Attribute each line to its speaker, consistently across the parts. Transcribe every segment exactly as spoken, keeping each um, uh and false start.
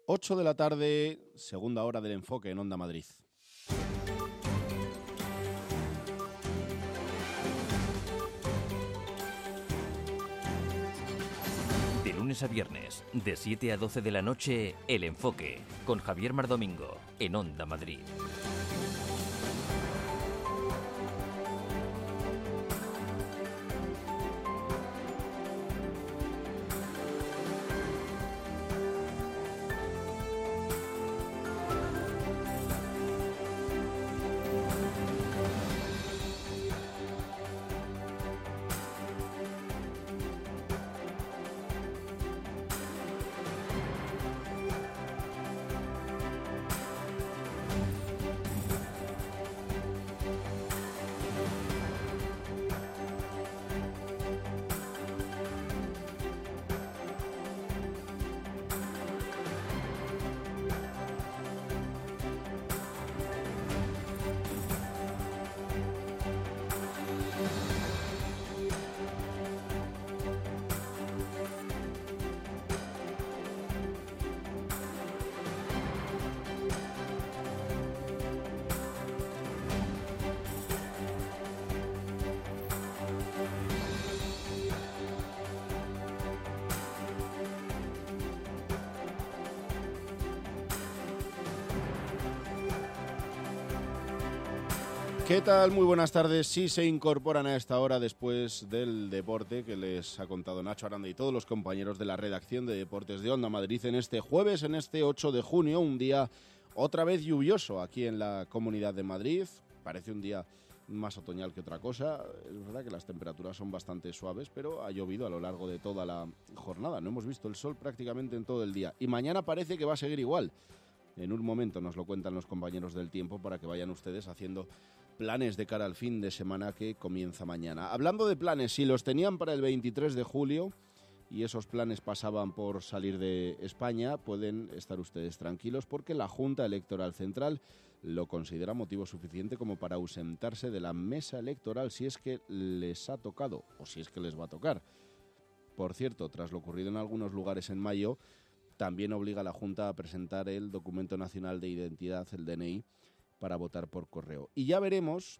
Speaker 1: ocho de la tarde, segunda hora del enfoque en Onda Madrid.
Speaker 2: De lunes a viernes, de siete a doce de la noche, El Enfoque, con Javier Mardomingo, en Onda Madrid.
Speaker 1: ¿Qué tal? Muy buenas tardes. Sí se incorporan a esta hora después del deporte que les ha contado Nacho Aranda y todos los compañeros de la redacción de Deportes de Onda Madrid en este jueves, en este ocho de junio, un día otra vez lluvioso aquí en la Comunidad de Madrid. Parece un día más otoñal que otra cosa. Es verdad que las temperaturas son bastante suaves, pero ha llovido a lo largo de toda la jornada. No hemos visto el sol prácticamente en todo el día. Y mañana parece que va a seguir igual. En un momento nos lo cuentan los compañeros del tiempo para que vayan ustedes haciendo planes de cara al fin de semana que comienza mañana. Hablando de planes, si los tenían para el veintitrés de julio y esos planes pasaban por salir de España, pueden estar ustedes tranquilos porque la Junta Electoral Central lo considera motivo suficiente como para ausentarse de la mesa electoral si es que les ha tocado o si es que les va a tocar. Por cierto, tras lo ocurrido en algunos lugares en mayo, también obliga a la Junta a presentar el Documento Nacional de Identidad, el D N I, para votar por correo. Y ya veremos,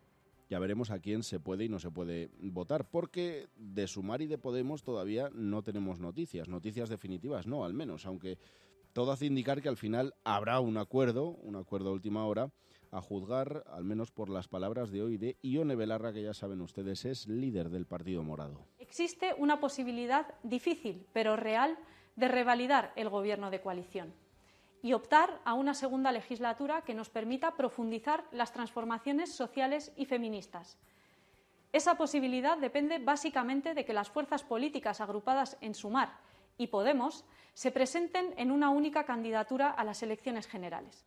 Speaker 1: ya veremos a quién se puede y no se puede votar, porque de Sumar y de Podemos todavía no tenemos noticias, noticias definitivas no, al menos, aunque todo hace indicar que al final habrá un acuerdo, un acuerdo a última hora, a juzgar, al menos por las palabras de hoy, de Ione Belarra, que ya saben ustedes es líder del Partido Morado.
Speaker 3: Existe una posibilidad difícil, pero real, de revalidar el gobierno de coalición y optar a una segunda legislatura que nos permita profundizar las transformaciones sociales y feministas. Esa posibilidad depende básicamente de que las fuerzas políticas agrupadas en Sumar y Podemos se presenten en una única candidatura a las elecciones generales.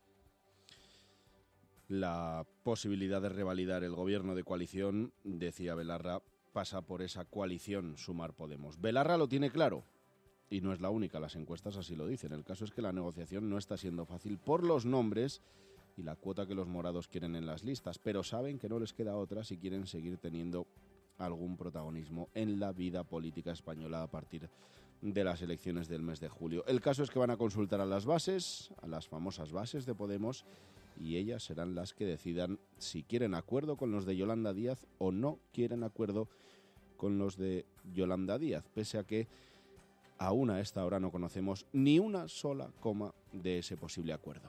Speaker 1: La posibilidad de revalidar el gobierno de coalición, decía Belarra, pasa por esa coalición Sumar-Podemos. Belarra lo tiene claro. Y no es la única, las encuestas así lo dicen. El caso es que la negociación no está siendo fácil por los nombres y la cuota que los morados quieren en las listas, pero saben que no les queda otra si quieren seguir teniendo algún protagonismo en la vida política española a partir de las elecciones del mes de julio. El caso es que van a consultar a las bases, a las famosas bases de Podemos, y ellas serán las que decidan si quieren acuerdo con los de Yolanda Díaz o no quieren acuerdo con los de Yolanda Díaz, pese a que aún a esta hora no conocemos ni una sola coma de ese posible acuerdo.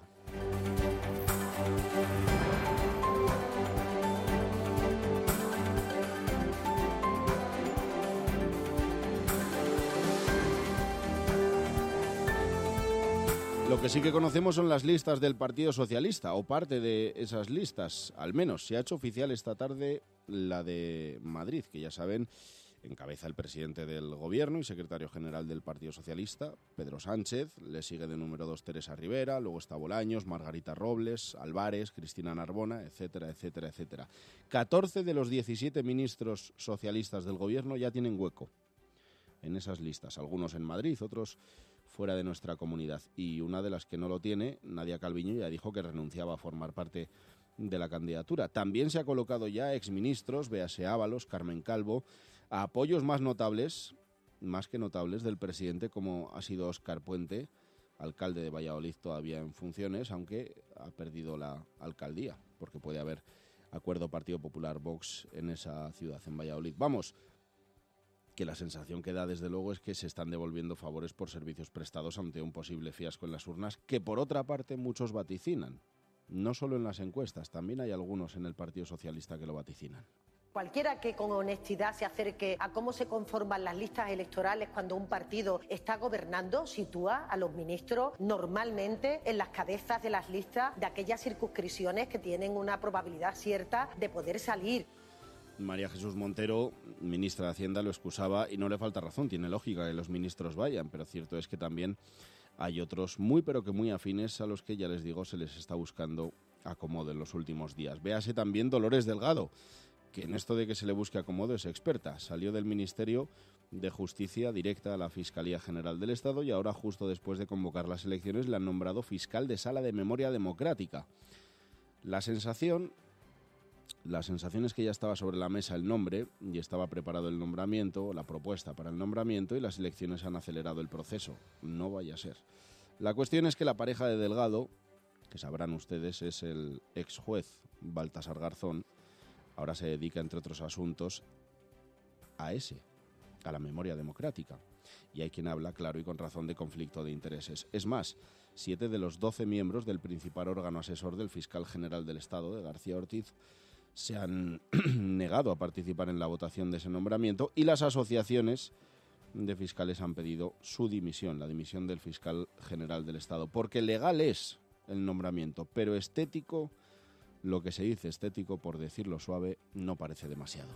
Speaker 1: Lo que sí que conocemos son las listas del Partido Socialista, o parte de esas listas, al menos. Se ha hecho oficial esta tarde la de Madrid, que ya saben, encabeza el presidente del Gobierno y secretario general del Partido Socialista, Pedro Sánchez. Le sigue de número dos Teresa Rivera, luego está Bolaños, Margarita Robles, Álvarez, Cristina Narbona, etcétera, etcétera, etcétera. catorce de los diecisiete ministros socialistas del Gobierno ya tienen hueco en esas listas, algunos en Madrid, otros fuera de nuestra comunidad. Y una de las que no lo tiene, Nadia Calviño, ya dijo que renunciaba a formar parte de la candidatura. También se ha colocado ya exministros, véase Ábalos, Carmen Calvo, a apoyos más notables, más que notables, del presidente, como ha sido Óscar Puente, alcalde de Valladolid todavía en funciones, aunque ha perdido la alcaldía, porque puede haber acuerdo Partido Popular Vox en esa ciudad, en Valladolid. Vamos, que la sensación que da desde luego es que se están devolviendo favores por servicios prestados ante un posible fiasco en las urnas, que por otra parte muchos vaticinan. No solo en las encuestas, también hay algunos en el Partido Socialista que lo vaticinan.
Speaker 4: Cualquiera que con honestidad se acerque a cómo se conforman las listas electorales cuando un partido está gobernando, sitúa a los ministros normalmente en las cabezas de las listas de aquellas circunscripciones que tienen una probabilidad cierta de poder salir.
Speaker 1: María Jesús Montero, ministra de Hacienda, lo excusaba y no le falta razón, tiene lógica que los ministros vayan, pero cierto es que también hay otros muy pero que muy afines a los que, ya les digo, se les está buscando acomodo en los últimos días. Véase también Dolores Delgado, que en esto de que se le busque acomodo es experta. Salió del Ministerio de Justicia directa a la Fiscalía General del Estado y ahora, justo después de convocar las elecciones, le han nombrado fiscal de Sala de Memoria Democrática. La sensación, la sensación es que ya estaba sobre la mesa el nombre y estaba preparado el nombramiento, la propuesta para el nombramiento, y las elecciones han acelerado el proceso. No vaya a ser. La cuestión es que la pareja de Delgado, que sabrán ustedes, es el ex juez Baltasar Garzón. Ahora se dedica, entre otros asuntos, a ese, a la memoria democrática. Y hay quien habla, claro y con razón, de conflicto de intereses. Es más, siete de los doce miembros del principal órgano asesor del fiscal general del Estado, de García Ortiz, se han negado a participar en la votación de ese nombramiento, y las asociaciones de fiscales han pedido su dimisión, la dimisión del fiscal general del Estado, porque legal es el nombramiento, pero estético, lo que se dice estético, por decirlo suave, no parece demasiado.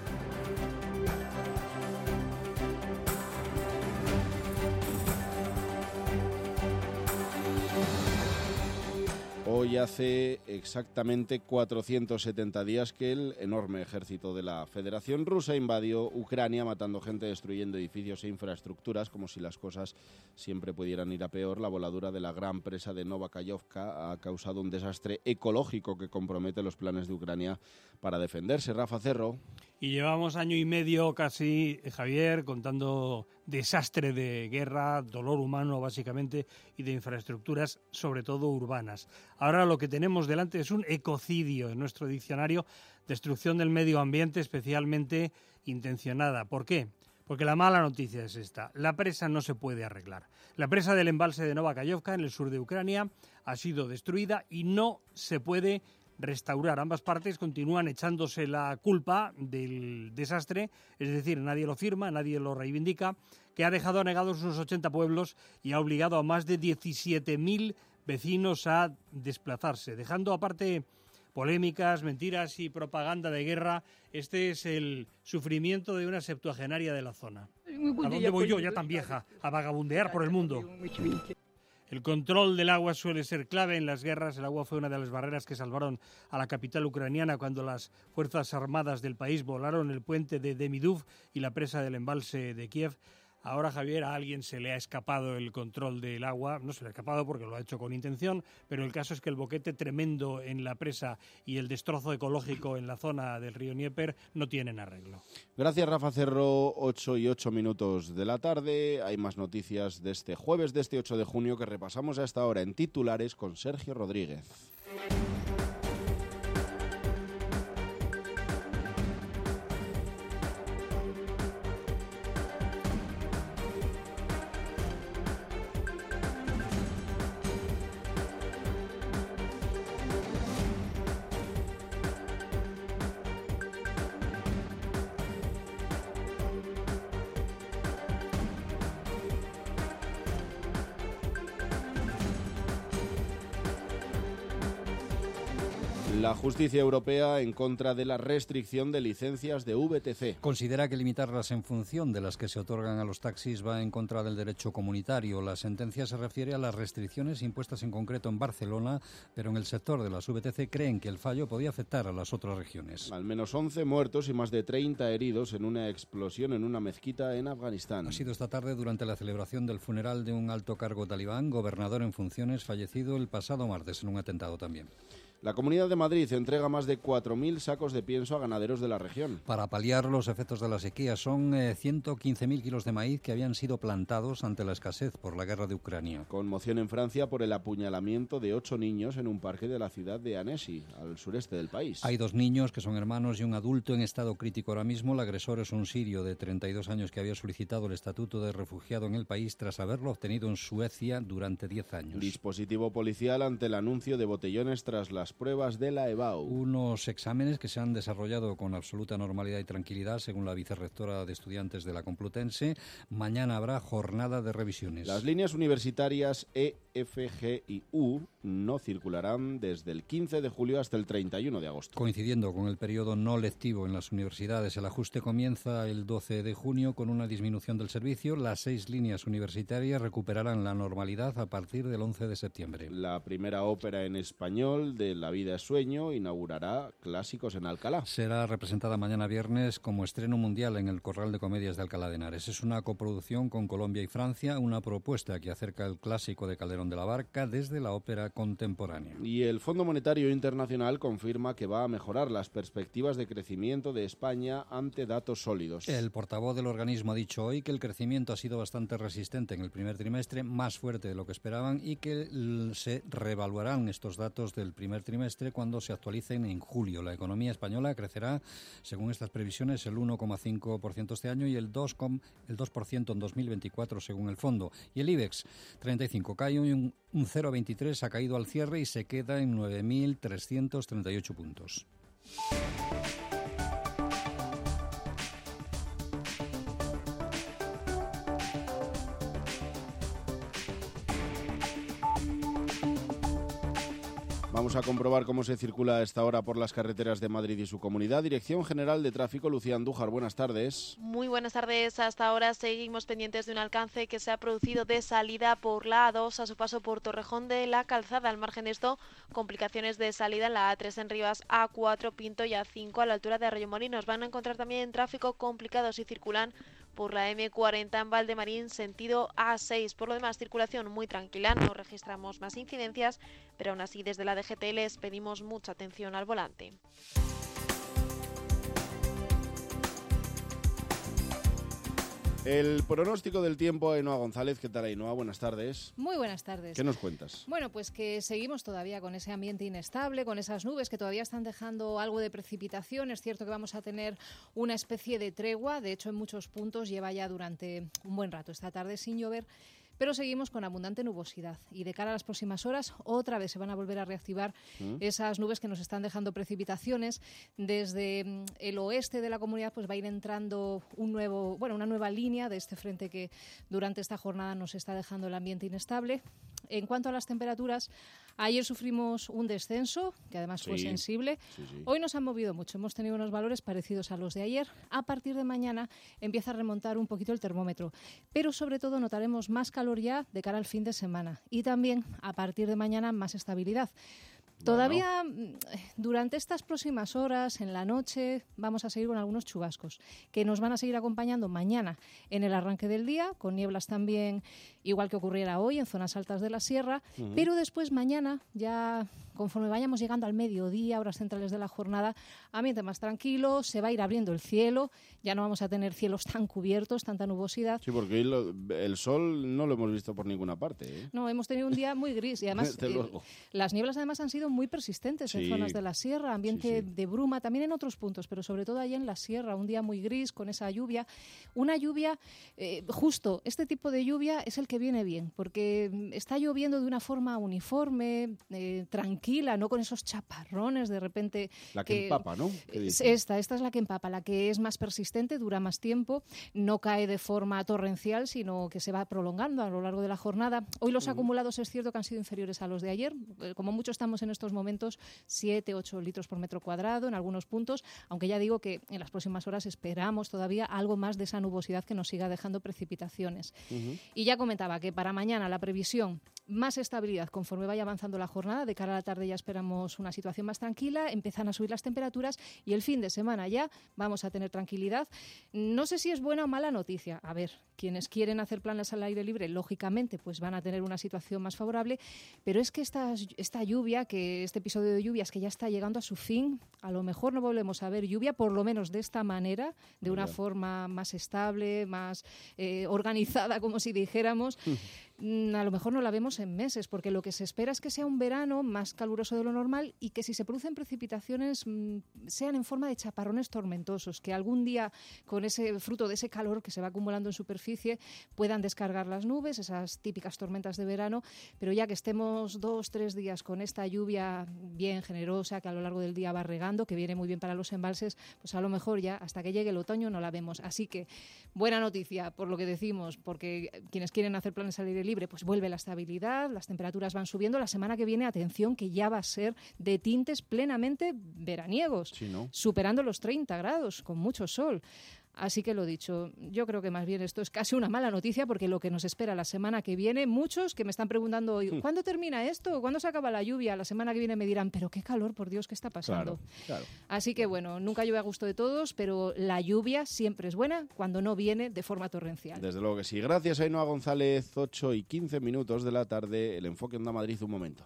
Speaker 1: Hoy hace exactamente cuatrocientos setenta días que el enorme ejército de la Federación Rusa invadió Ucrania, matando gente, destruyendo edificios e infraestructuras, como si las cosas siempre pudieran ir a peor. La voladura de la gran presa de Novakayovka ha causado un desastre ecológico que compromete los planes de Ucrania para defenderse. Rafa Cerro.
Speaker 5: Y llevamos año y medio casi, Javier, contando desastre de guerra, dolor humano básicamente, y de infraestructuras, sobre todo urbanas. Ahora lo que tenemos delante es un ecocidio en nuestro diccionario, destrucción del medio ambiente especialmente intencionada. ¿Por qué? Porque la mala noticia es esta: la presa no se puede arreglar. La presa del embalse de Novakayovka, en el sur de Ucrania, ha sido destruida y no se puede restaurar. Ambas partes continúan echándose la culpa del desastre, es decir, nadie lo firma, nadie lo reivindica, que ha dejado anegados unos ochenta pueblos y ha obligado a más de diecisiete mil vecinos a desplazarse. Dejando aparte polémicas, mentiras y propaganda de guerra, este es el sufrimiento de una septuagenaria de la zona. ¿A dónde voy yo, ya tan vieja, a vagabundear por el mundo? El control del agua suele ser clave en las guerras. El agua fue una de las barreras que salvaron a la capital ucraniana cuando las fuerzas armadas del país volaron el puente de Demidov y la presa del embalse de Kiev. Ahora, Javier, a alguien se le ha escapado el control del agua. No se le ha escapado porque lo ha hecho con intención, pero el caso es que el boquete tremendo en la presa y el destrozo ecológico en la zona del río Dnieper no tienen arreglo.
Speaker 1: Gracias, Rafa Cerro. ocho y ocho minutos de la tarde. Hay más noticias de este jueves, de este ocho de junio, que repasamos a esta hora en titulares con Sergio Rodríguez. La justicia europea en contra de la restricción de licencias de V T C.
Speaker 6: Considera que limitarlas en función de las que se otorgan a los taxis va en contra del derecho comunitario. La sentencia se refiere a las restricciones impuestas en concreto en Barcelona, pero en el sector de las V T C creen que el fallo podía afectar a las otras regiones.
Speaker 1: Al menos once muertos y más de treinta heridos en una explosión en una mezquita en Afganistán.
Speaker 6: Ha sido esta tarde durante la celebración del funeral de un alto cargo talibán, gobernador en funciones, fallecido el pasado martes en un atentado también.
Speaker 1: La Comunidad de Madrid entrega más de cuatro mil sacos de pienso a ganaderos de la región.
Speaker 6: Para paliar los efectos de la sequía, son eh, ciento quince mil kilos de maíz que habían sido plantados ante la escasez por la guerra de Ucrania.
Speaker 1: Conmoción en Francia por el apuñalamiento de ocho niños en un parque de la ciudad de Annecy, al sureste del país.
Speaker 6: Hay dos niños que son hermanos y un adulto en estado crítico ahora mismo. El agresor es un sirio de treinta y dos años que había solicitado el estatuto de refugiado en el país tras haberlo obtenido en Suecia durante diez años.
Speaker 1: Dispositivo policial ante el anuncio de botellones tras las pruebas de la EBAU.
Speaker 6: Unos exámenes que se han desarrollado con absoluta normalidad y tranquilidad, según la vicerrectora de estudiantes de la Complutense. Mañana habrá jornada de revisiones.
Speaker 1: Las líneas universitarias E, F, G y U no circularán desde el quince de julio hasta el treinta y uno de agosto.
Speaker 6: Coincidiendo con el periodo no lectivo en las universidades, el ajuste comienza el doce de junio con una disminución del servicio. Las seis líneas universitarias recuperarán la normalidad a partir del once de septiembre.
Speaker 1: La primera ópera en español de La vida es sueño inaugurará Clásicos en Alcalá.
Speaker 6: Será representada mañana viernes como estreno mundial en el Corral de Comedias de Alcalá de Henares. Es una coproducción con Colombia y Francia, una propuesta que acerca el clásico de Calderón de la Barca desde la ópera contemporánea.
Speaker 1: Y el Fondo Monetario Internacional confirma que va a mejorar las perspectivas de crecimiento de España ante datos sólidos.
Speaker 6: El portavoz del organismo ha dicho hoy que el crecimiento ha sido bastante resistente en el primer trimestre, más fuerte de lo que esperaban, y que se reevaluarán estos datos del primer trimestre cuando se actualicen en julio. La economía española crecerá, según estas previsiones, el uno coma cinco por ciento este año y el dos por ciento en dos mil veinticuatro, según el fondo. Y el IBEX treinta y cinco cae un, un cero coma veintitrés, ha caído al cierre y se queda en nueve mil trescientos treinta y ocho puntos.
Speaker 1: Vamos a comprobar cómo se circula a esta hora por las carreteras de Madrid y su comunidad. Dirección General de Tráfico, Lucía Andújar, buenas tardes.
Speaker 7: Muy buenas tardes. Hasta ahora seguimos pendientes de un alcance que se ha producido de salida por la A dos a su paso por Torrejón de la Calzada. Al margen de esto, complicaciones de salida en la A tres en Rivas, A cuatro, Pinto y A cinco a la altura de Arroyomolinos. Van a encontrar también tráfico complicado si circulan por la eme cuarenta en Valdemarín, sentido A seis. Por lo demás, circulación muy tranquila, no registramos más incidencias, pero aún así desde la D G T les pedimos mucha atención al volante.
Speaker 1: El pronóstico del tiempo, Ainhoa González. ¿Qué tal, Ainhoa? Buenas tardes.
Speaker 8: Muy buenas tardes.
Speaker 1: ¿Qué nos cuentas?
Speaker 8: Bueno, pues que seguimos todavía con ese ambiente inestable, con esas nubes que todavía están dejando algo de precipitación. Es cierto que vamos a tener una especie de tregua. De hecho, en muchos puntos lleva ya durante un buen rato esta tarde sin llover. Pero seguimos con abundante nubosidad y de cara a las próximas horas otra vez se van a volver a reactivar ¿Mm? esas nubes que nos están dejando precipitaciones. Desde el oeste de la comunidad pues va a ir entrando un nuevo, bueno, una nueva línea de este frente que durante esta jornada nos está dejando el ambiente inestable. En cuanto a las temperaturas, ayer sufrimos un descenso, que además sí, fue sensible.
Speaker 1: Sí, sí.
Speaker 8: Hoy nos han movido mucho, hemos tenido unos valores parecidos a los de ayer. A partir de mañana empieza a remontar un poquito el termómetro, pero sobre todo notaremos más calor ya de cara al fin de semana y también a partir de mañana más estabilidad. Todavía bueno. durante estas próximas horas, en la noche, vamos a seguir con algunos chubascos que nos van a seguir acompañando mañana en el arranque del día, con nieblas también, igual que ocurriera hoy en zonas altas de la sierra, uh-huh. pero después mañana, ya conforme vayamos llegando al mediodía, horas centrales de la jornada, ambiente más tranquilo, se va a ir abriendo el cielo, ya no vamos a tener cielos tan cubiertos, tanta nubosidad.
Speaker 1: Sí, porque lo, el sol no lo hemos visto por ninguna parte, ¿eh?
Speaker 8: No, hemos tenido un día muy gris y además eh, las nieblas además han sido muy persistentes sí. en zonas de la sierra, ambiente sí, sí. de bruma, también en otros puntos, pero sobre todo allá en la sierra, un día muy gris con esa lluvia. Una lluvia, eh, justo, este tipo de lluvia es el que viene bien, porque está lloviendo de una forma uniforme, eh, tranquila, no con esos chaparrones de repente.
Speaker 1: La que, que empapa, ¿no?
Speaker 8: Esta, esta es la que empapa, la que es más persistente, dura más tiempo, no cae de forma torrencial, sino que se va prolongando a lo largo de la jornada. Hoy los uh-huh. acumulados es cierto que han sido inferiores a los de ayer, como mucho estamos en estos momentos siete, ocho litros por metro cuadrado en algunos puntos, aunque ya digo que en las próximas horas esperamos todavía algo más de esa nubosidad que nos siga dejando precipitaciones. Uh-huh. Y ya comentaba que para mañana la previsión, más estabilidad conforme vaya avanzando la jornada de cara a la tarde tarde ya esperamos una situación más tranquila, empiezan a subir las temperaturas y el fin de semana ya vamos a tener tranquilidad. No sé si es buena o mala noticia. A ver, quienes quieren hacer planes al aire libre, lógicamente, pues van a tener una situación más favorable, pero es que esta, esta lluvia, que este episodio de lluvias que ya está llegando a su fin, a lo mejor no volvemos a ver lluvia, por lo menos de esta manera, de una forma más estable, más eh, organizada, como si dijéramos. A lo mejor no la vemos en meses, porque lo que se espera es que sea un verano más caluroso de lo normal y que si se producen precipitaciones mmm, sean en forma de chaparrones tormentosos, que algún día, con ese fruto de ese calor que se va acumulando en superficie, puedan descargar las nubes, esas típicas tormentas de verano, pero ya que estemos dos, tres días con esta lluvia bien generosa, que a lo largo del día va regando, que viene muy bien para los embalses, pues a lo mejor ya hasta que llegue el otoño no la vemos. Así que buena noticia, por lo que decimos, porque quienes quieren hacer planes al aire libre, pues vuelve la estabilidad, las temperaturas van subiendo. La semana que viene, atención, que ya va a ser de tintes plenamente veraniegos,
Speaker 1: sí, ¿no?
Speaker 8: Superando los treinta grados, con mucho sol. Así que lo dicho, yo creo que más bien esto es casi una mala noticia, porque lo que nos espera la semana que viene, muchos que me están preguntando hoy, ¿cuándo termina esto? ¿Cuándo se acaba la lluvia? La semana que viene me dirán, pero qué calor, por Dios, ¿qué está pasando?
Speaker 1: Claro, claro.
Speaker 8: Así que bueno, nunca llueve a gusto de todos, pero la lluvia siempre es buena cuando no viene de forma torrencial.
Speaker 1: Desde luego que sí. Gracias, Ainhoa González. ocho y quince minutos de la tarde. El enfoque Onda Madrid, un momento.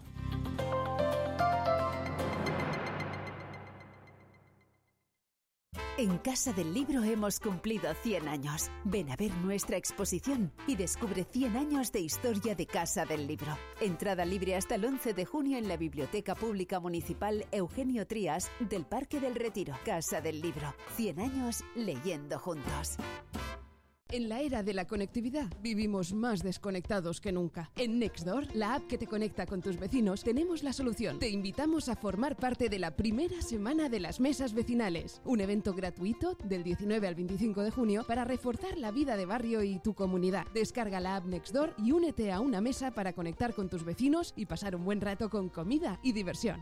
Speaker 9: En Casa del Libro hemos cumplido cien años. Ven a ver nuestra exposición y descubre cien años de historia de Casa del Libro. Entrada libre hasta el once de junio en la Biblioteca Pública Municipal Eugenio Trías del Parque del Retiro. Casa del Libro. cien años leyendo juntos.
Speaker 10: En la era de la conectividad vivimos más desconectados que nunca. En Nextdoor, la app que te conecta con tus vecinos, tenemos la solución. Te invitamos a formar parte de la primera semana de las mesas vecinales, un evento gratuito del diecinueve al veinticinco de junio para reforzar la vida de barrio y tu comunidad. Descarga la app Nextdoor y únete a una mesa para conectar con tus vecinos y pasar un buen rato con comida y diversión.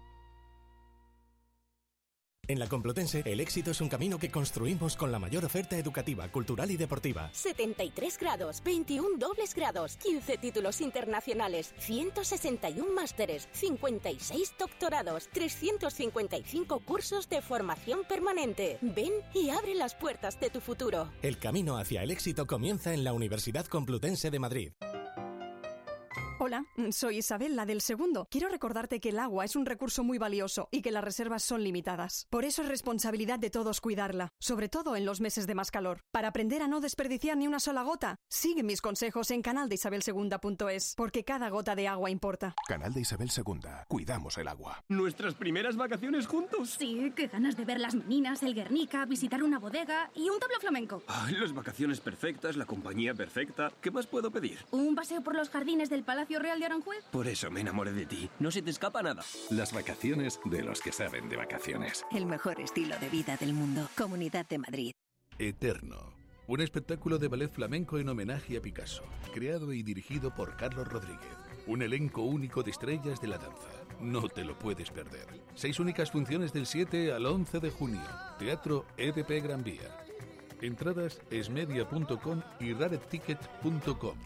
Speaker 11: En la Complutense, el éxito es un camino que construimos con la mayor oferta educativa, cultural y deportiva.
Speaker 12: setenta y tres grados, veintiún dobles grados, quince títulos internacionales, ciento sesenta y uno másteres, cincuenta y seis doctorados, trescientos cincuenta y cinco cursos de formación permanente. Ven y abre las puertas de tu futuro.
Speaker 11: El camino hacia el éxito comienza en la Universidad Complutense de Madrid.
Speaker 13: Hola, soy Isabel, la del segundo. Quiero recordarte que el agua es un recurso muy valioso y que las reservas son limitadas. Por eso es responsabilidad de todos cuidarla, sobre todo en los meses de más calor. Para aprender a no desperdiciar ni una sola gota, sigue mis consejos en canal de isabel segunda punto es, porque cada gota de agua importa.
Speaker 14: Canal de Isabel segunda. Cuidamos el agua.
Speaker 15: ¿Nuestras primeras vacaciones juntos?
Speaker 16: Sí, qué ganas de ver las meninas, el Guernica, visitar una bodega y un tablo flamenco.
Speaker 15: Ay, las vacaciones perfectas, la compañía perfecta. ¿Qué más puedo pedir?
Speaker 16: Un paseo por los jardines del Palacio Real de Aranjuez.
Speaker 15: Por eso me enamoré de ti. No se te escapa nada.
Speaker 14: Las vacaciones de los que saben de vacaciones.
Speaker 9: El mejor estilo de vida del mundo. Comunidad de Madrid.
Speaker 17: Eterno. Un espectáculo de ballet flamenco en homenaje a Picasso. Creado y dirigido por Carlos Rodríguez. Un elenco único de estrellas de la danza. No te lo puedes perder. Seis únicas funciones del siete al once de junio. Teatro E D P Gran Vía. Entradas esmedia punto com y raredticket punto com.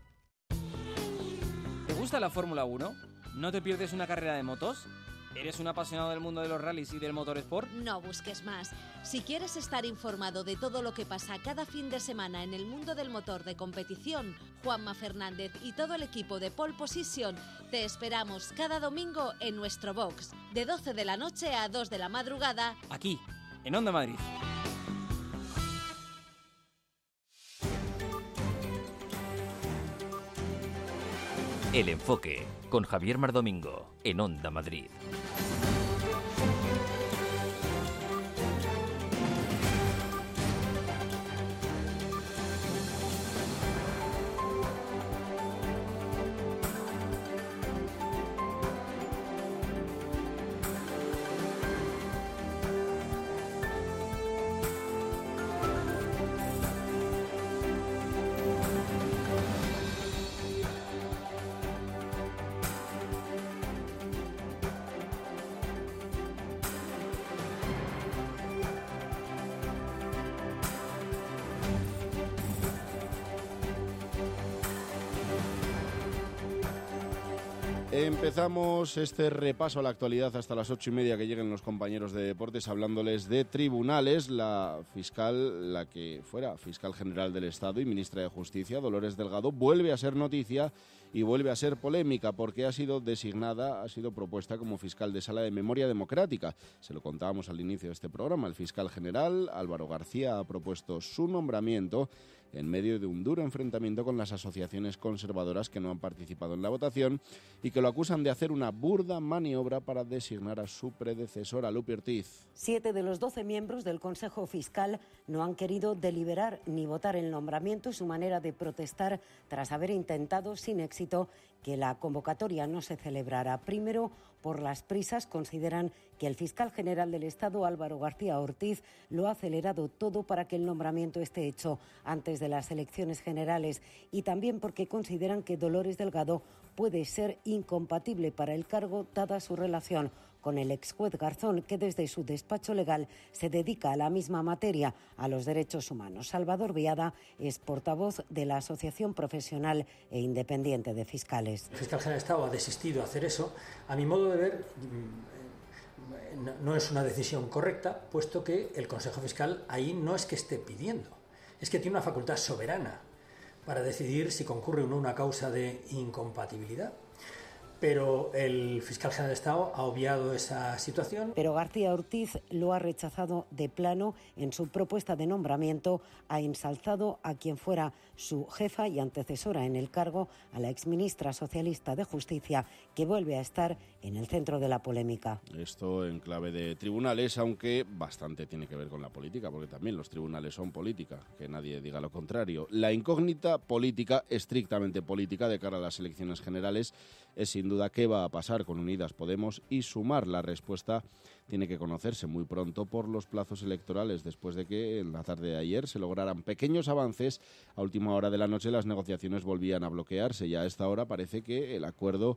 Speaker 18: ¿Te gusta la Fórmula uno? ¿No te pierdes una carrera de motos? ¿Eres un apasionado del mundo de los rallies y del motorsport?
Speaker 19: No busques más. Si quieres estar informado de todo lo que pasa cada fin de semana en el mundo del motor de competición, Juanma Fernández y todo el equipo de Pole Position te esperamos cada domingo en nuestro box, de doce de la noche a dos de la madrugada,
Speaker 18: aquí, en Onda Madrid.
Speaker 2: El Enfoque, con Javier Mardomingo, en Onda Madrid.
Speaker 1: Empezamos este repaso a la actualidad hasta las ocho y media que lleguen los compañeros de deportes hablándoles de tribunales. La fiscal, la que fuera fiscal general del Estado y ministra de Justicia, Dolores Delgado, vuelve a ser noticia y vuelve a ser polémica porque ha sido designada, ha sido propuesta como fiscal de Sala de Memoria Democrática. Se lo contábamos al inicio de este programa. El fiscal general, Álvaro García, ha propuesto su nombramiento en medio de un duro enfrentamiento con las asociaciones conservadoras que no han participado en la votación y que lo acusan de hacer una burda maniobra para designar a su predecesora, Lupi Ortiz.
Speaker 20: Siete de los doce miembros del Consejo Fiscal no han querido deliberar ni votar el nombramiento, su manera de protestar tras haber intentado sin éxito que la convocatoria no se celebrara. Primero, por las prisas, consideran que el fiscal general del Estado, Álvaro García Ortiz, lo ha acelerado todo para que el nombramiento esté hecho antes de las elecciones generales, y también porque consideran que Dolores Delgado puede ser incompatible para el cargo dada su relación con el ex juez Garzón, que desde su despacho legal se dedica a la misma materia, a los derechos humanos. Salvador Viada es portavoz de la Asociación Profesional e Independiente de Fiscales.
Speaker 21: El fiscal general del Estado ha desistido de hacer eso. A mi modo de ver, no es una decisión correcta, puesto que el Consejo Fiscal ahí no es que esté pidiendo, es que tiene una facultad soberana para decidir si concurre o no una causa de incompatibilidad. Pero el fiscal general de Estado ha obviado esa situación.
Speaker 20: Pero García Ortiz lo ha rechazado de plano. En su propuesta de nombramiento ha ensalzado a quien fuera su jefa y antecesora en el cargo, a la exministra socialista de Justicia, que vuelve a estar en el centro de la polémica.
Speaker 1: Esto en clave de tribunales, aunque bastante tiene que ver con la política, porque también los tribunales son política, que nadie diga lo contrario. La incógnita política, estrictamente política, de cara a las elecciones generales, es sin duda qué va a pasar con Unidas Podemos y Sumar. La respuesta tiene que conocerse muy pronto por los plazos electorales, después de que en la tarde de ayer se lograran pequeños avances. A última hora de la noche las negociaciones volvían a bloquearse y a esta hora parece que el acuerdo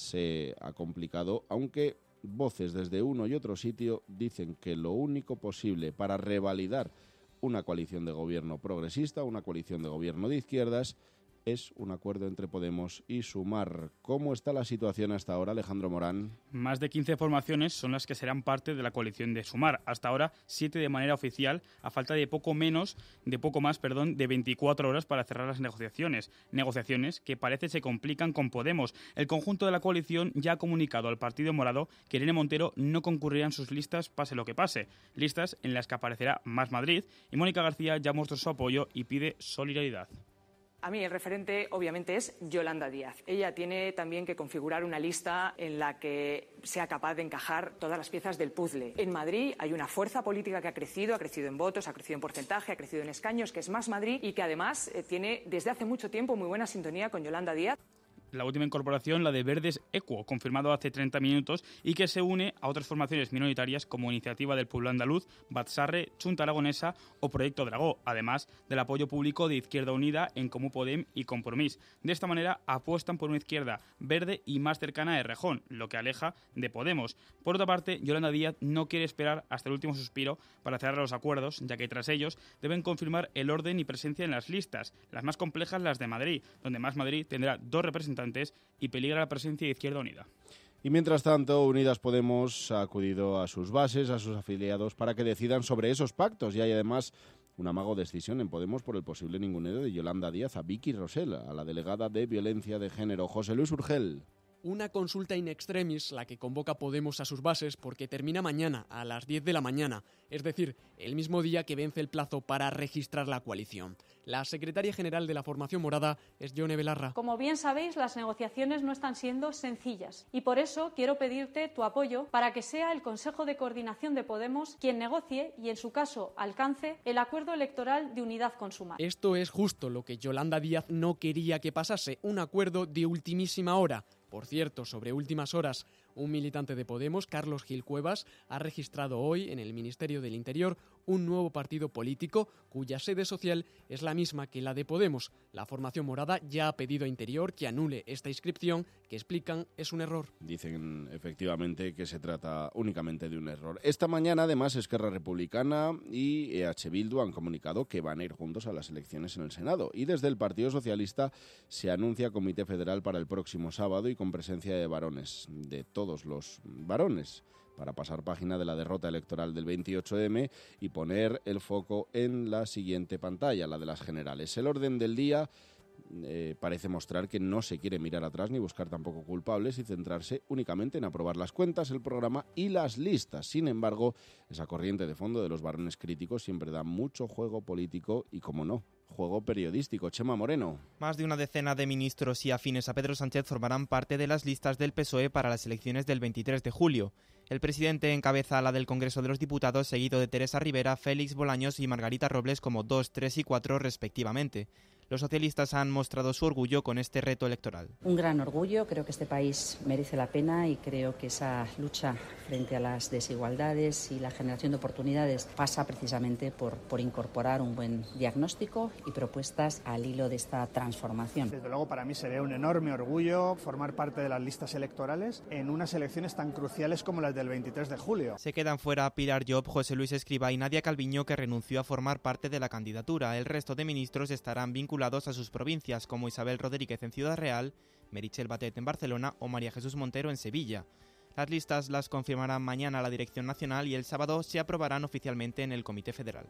Speaker 1: se ha complicado, aunque voces desde uno y otro sitio dicen que lo único posible para revalidar una coalición de gobierno progresista, una coalición de gobierno de izquierdas, es un acuerdo entre Podemos y Sumar. ¿Cómo está la situación hasta ahora, Alejandro Morán?
Speaker 22: Más de quince formaciones son las que serán parte de la coalición de Sumar. Hasta ahora, siete de manera oficial, a falta de poco menos, de poco más, perdón, de veinticuatro horas para cerrar las negociaciones. Negociaciones que parece se complican con Podemos. El conjunto de la coalición ya ha comunicado al Partido Morado que Irene Montero no concurrirá en sus listas pase lo que pase. Listas en las que aparecerá Más Madrid, y Mónica García ya mostró su apoyo y pide solidaridad.
Speaker 23: A mí el referente obviamente es Yolanda Díaz. Ella tiene también que configurar una lista en la que sea capaz de encajar todas las piezas del puzzle. En Madrid hay una fuerza política que ha crecido, ha crecido en votos, ha crecido en porcentaje, ha crecido en escaños, que es Más Madrid, y que además eh, tiene desde hace mucho tiempo muy buena sintonía con Yolanda Díaz.
Speaker 22: La última incorporación, la de Verdes Equo, confirmado hace treinta minutos, y que se une a otras formaciones minoritarias como Iniciativa del Pueblo Andaluz, Batzarre, Junta Aragonesa o Proyecto Dragó, además del apoyo público de Izquierda Unida, En Comú Podem y Compromís. De esta manera apuestan por una izquierda verde y más cercana a Errejón, lo que aleja de Podemos. Por otra parte, Yolanda Díaz no quiere esperar hasta el último suspiro para cerrar los acuerdos, ya que tras ellos deben confirmar el orden y presencia en las listas, las más complejas las de Madrid, donde Más Madrid tendrá dos representantes y peligra la presencia de Izquierda Unida.
Speaker 1: Y mientras tanto, Unidas Podemos ha acudido a sus bases, a sus afiliados, para que decidan sobre esos pactos. Y hay además un amago de decisión en Podemos por el posible ninguneo de Yolanda Díaz a Vicky Rosell, a la delegada de Violencia de Género. José Luis Urgel.
Speaker 24: Una consulta in extremis la que convoca Podemos a sus bases porque termina mañana a las diez de la mañana, es decir, el mismo día que vence el plazo para registrar la coalición. La secretaria general de la formación morada es Yone Belarra.
Speaker 3: Como bien sabéis, las negociaciones no están siendo sencillas y por eso quiero pedirte tu apoyo para que sea el Consejo de Coordinación de Podemos quien negocie y, en su caso, alcance el acuerdo electoral de unidad con Sumar.
Speaker 24: Esto es justo lo que Yolanda Díaz no quería que pasase, un acuerdo de ultimísima hora. Por cierto, sobre últimas horas, un militante de Podemos, Carlos Gil Cuevas, ha registrado hoy en el Ministerio del Interior un nuevo partido político cuya sede social es la misma que la de Podemos. La formación morada ya ha pedido a Interior que anule esta inscripción, que explican es un error.
Speaker 1: Dicen efectivamente que se trata únicamente de un error. Esta mañana, además, Esquerra Republicana y E H Bildu han comunicado que van a ir juntos a las elecciones en el Senado. Y desde el Partido Socialista se anuncia comité federal para el próximo sábado y con presencia de varones, de todos los varones, para pasar página de la derrota electoral del veintiocho eme y poner el foco en la siguiente pantalla, la de las generales. El orden del día eh, parece mostrar que no se quiere mirar atrás ni buscar tampoco culpables y centrarse únicamente en aprobar las cuentas, el programa y las listas. Sin embargo, esa corriente de fondo de los varones críticos siempre da mucho juego político y, como no, juego periodístico. Chema Moreno.
Speaker 4: Más de una decena de ministros y afines a Pedro Sánchez formarán parte de las listas del P S O E para las elecciones del veintitrés de julio. El presidente encabeza la del Congreso de los Diputados, seguido de Teresa Rivera, Félix Bolaños y Margarita Robles como dos, tres y cuatro respectivamente. Los socialistas han mostrado su orgullo con este reto electoral.
Speaker 5: Un gran orgullo, creo que este país merece la pena y creo que esa lucha frente a las desigualdades y la generación de oportunidades pasa precisamente por, por incorporar un buen diagnóstico y propuestas al hilo de esta transformación.
Speaker 6: Desde luego para mí sería un enorme orgullo formar parte de las listas electorales en unas elecciones tan cruciales como las del veintitrés de julio.
Speaker 4: Se quedan fuera Pilar Llop, José Luis Escrivá y Nadia Calviño, que renunció a formar parte de la candidatura. El resto de ministros estarán vinculados a sus provincias, como Isabel Rodríguez en Ciudad Real, Meritxell Batet en Barcelona o María Jesús Montero en Sevilla. Las listas las confirmará mañana la Dirección Nacional y el sábado se aprobarán oficialmente en el Comité Federal.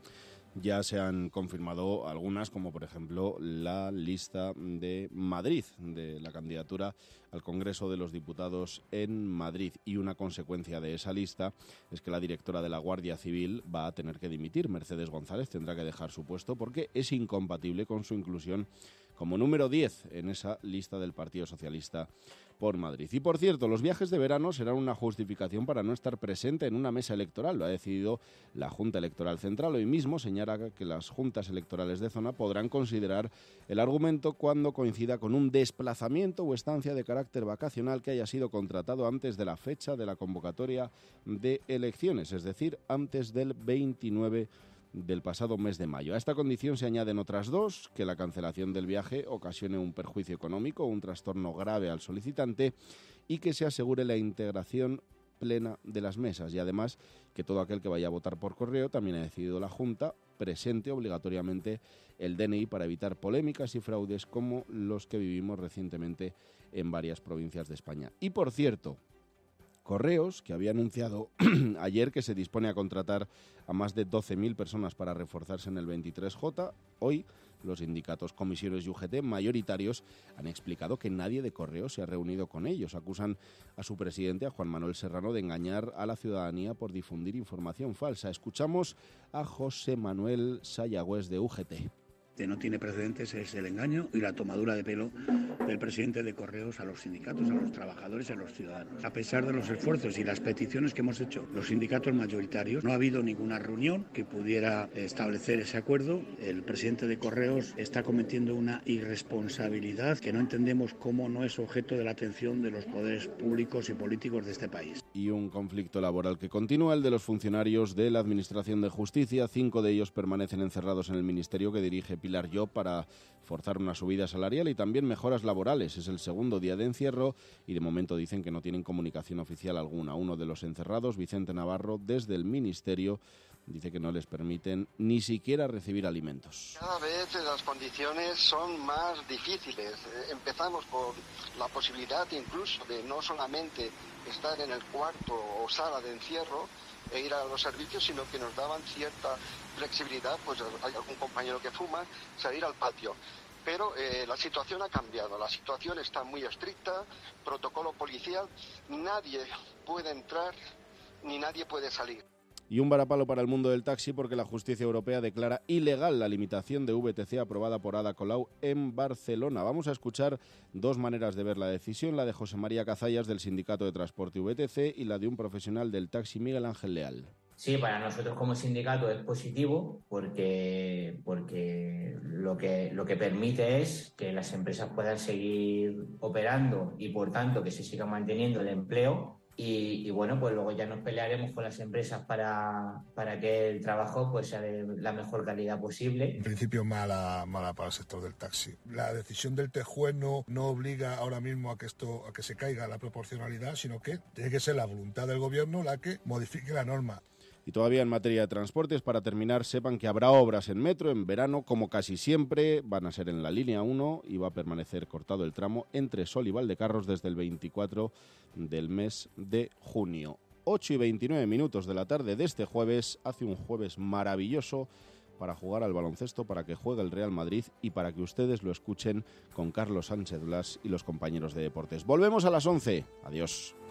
Speaker 1: Ya se han confirmado algunas, como por ejemplo la lista de Madrid, de la candidatura al Congreso de los Diputados en Madrid. Y una consecuencia de esa lista es que la directora de la Guardia Civil va a tener que dimitir. Mercedes González tendrá que dejar su puesto porque es incompatible con su inclusión como número diez en esa lista del Partido Socialista por Madrid. Y por cierto, los viajes de verano serán una justificación para no estar presente en una mesa electoral. Lo ha decidido la Junta Electoral Central. Hoy mismo señala que las juntas electorales de zona podrán considerar el argumento cuando coincida con un desplazamiento o estancia de carácter vacacional que haya sido contratado antes de la fecha de la convocatoria de elecciones, es decir, antes del veintinueve del pasado mes de mayo. A esta condición se añaden otras dos: que la cancelación del viaje ocasione un perjuicio económico o un trastorno grave al solicitante y que se asegure la integración plena de las mesas, y además que todo aquel que vaya a votar por correo, también ha decidido la Junta, presente obligatoriamente el D N I para evitar polémicas y fraudes como los que vivimos recientemente en varias provincias de España. Y por cierto, Correos, que había anunciado ayer que se dispone a contratar a más de doce mil personas para reforzarse en el veintitrés J, hoy los sindicatos, comisiones y U G T mayoritarios han explicado que nadie de Correos se ha reunido con ellos. Acusan a su presidente, a Juan Manuel Serrano, de engañar a la ciudadanía por difundir información falsa. Escuchamos a José Manuel Sayagüés de U G T.
Speaker 7: No tiene precedentes es el engaño y la tomadura de pelo del presidente de Correos a los sindicatos, a los trabajadores y a los ciudadanos. A pesar de los esfuerzos y las peticiones que hemos hecho los sindicatos mayoritarios, no ha habido ninguna reunión que pudiera establecer ese acuerdo. El presidente de Correos está cometiendo una irresponsabilidad que no entendemos cómo no es objeto de la atención de los poderes públicos y políticos de este país.
Speaker 1: Y un conflicto laboral que continúa, el de los funcionarios de la Administración de Justicia. Cinco de ellos permanecen encerrados en el ministerio que dirige Pilar Llop para forzar una subida salarial y también mejoras laborales. Es el segundo día de encierro y de momento dicen que no tienen comunicación oficial alguna. Uno de los encerrados, Vicente Navarro, desde el ministerio, dice que no les permiten ni siquiera recibir alimentos.
Speaker 25: Cada vez las condiciones son más difíciles. Empezamos por la posibilidad incluso de no solamente estar en el cuarto o sala de encierro e ir a los servicios, sino que nos daban cierta flexibilidad, pues hay algún compañero que fuma, salir al patio. Pero eh, la situación ha cambiado, la situación está muy estricta, protocolo policial, nadie puede entrar ni nadie puede salir.
Speaker 1: Y un varapalo para el mundo del taxi porque la justicia europea declara ilegal la limitación de V T C aprobada por Ada Colau en Barcelona. Vamos a escuchar dos maneras de ver la decisión, la de José María Cazallas del Sindicato de Transporte V T C y la de un profesional del taxi, Miguel Ángel Leal.
Speaker 26: Sí, para nosotros como sindicato es positivo porque, porque lo que, lo que permite es que las empresas puedan seguir operando y por tanto que se siga manteniendo el empleo Y, y bueno, pues luego ya nos pelearemos con las empresas para, para que el trabajo pues sea de la mejor calidad posible.
Speaker 8: En principio mala, mala para el sector del taxi. La decisión del T J U E no, no obliga ahora mismo a que esto, a que se caiga la proporcionalidad, sino que tiene que ser la voluntad del gobierno la que modifique la norma.
Speaker 1: Y todavía en materia de transportes, para terminar, sepan que habrá obras en metro en verano, como casi siempre, van a ser en la línea uno y va a permanecer cortado el tramo entre Sol y Valdecarros desde el veinticuatro del mes de junio. ocho y veintinueve minutos de la tarde de este jueves, hace un jueves maravilloso para jugar al baloncesto, para que juegue el Real Madrid y para que ustedes lo escuchen con Carlos Sánchez Blas y los compañeros de deportes. Volvemos a las once. Adiós.